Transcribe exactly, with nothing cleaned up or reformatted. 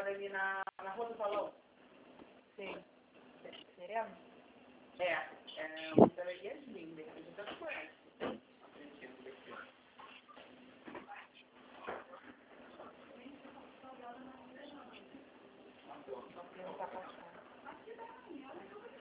mora ali na, na Rua do Valão. Sim. Serena? É, é uma das galerias lindas, que a gente até conhece. Não tá passando.